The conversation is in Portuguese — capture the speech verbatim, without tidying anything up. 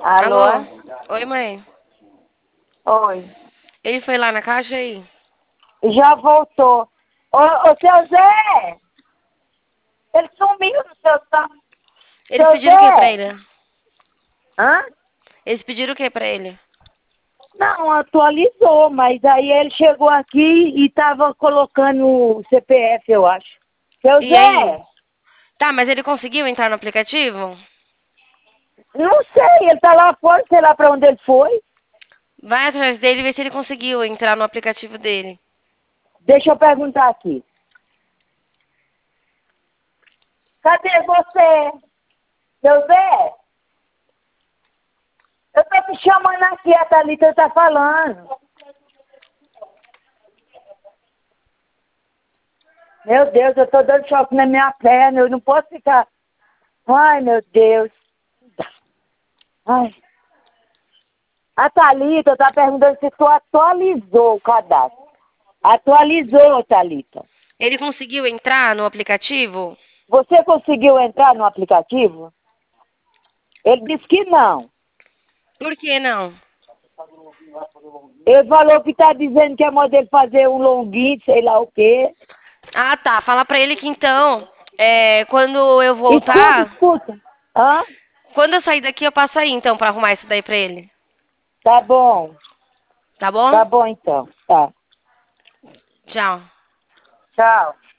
Alô? Alô? Oi, mãe. Oi. Ele foi lá na caixa aí? Já voltou. Ô, ô, seu Zé! Ele sumiu do seu... ta- Eles Seu pediram o que pra Zé! ele? Hã? Eles pediram o que pra ele? Não, atualizou, mas aí ele chegou aqui e tava colocando o C P F, eu acho. Seu E aí? Zé! Tá, mas ele conseguiu entrar no aplicativo? Não sei, ele tá lá fora, sei lá pra onde ele foi. Vai atrás dele e vê se ele conseguiu entrar no aplicativo dele. Deixa eu perguntar aqui. Cadê você? Seu Zé? Eu tô te chamando aqui, a Thalita tá falando. Meu Deus, eu tô dando choque na minha perna, eu não posso ficar... Ai, meu Deus. Ai. A Thalita tá perguntando se tu atualizou o cadastro. Atualizou, Thalita. Ele conseguiu entrar no aplicativo? Você conseguiu entrar no aplicativo? Ele disse que não. Por que não? Ele falou que tá dizendo que é modelo fazer um login, sei lá o quê. Ah, tá. Fala pra ele que então, é, quando eu Escuta, voltar, escuta. Hã? quando eu sair daqui eu passo aí então pra arrumar isso daí pra ele. Tá bom. Tá bom? Tá bom então. Tá. Tchau. Tchau.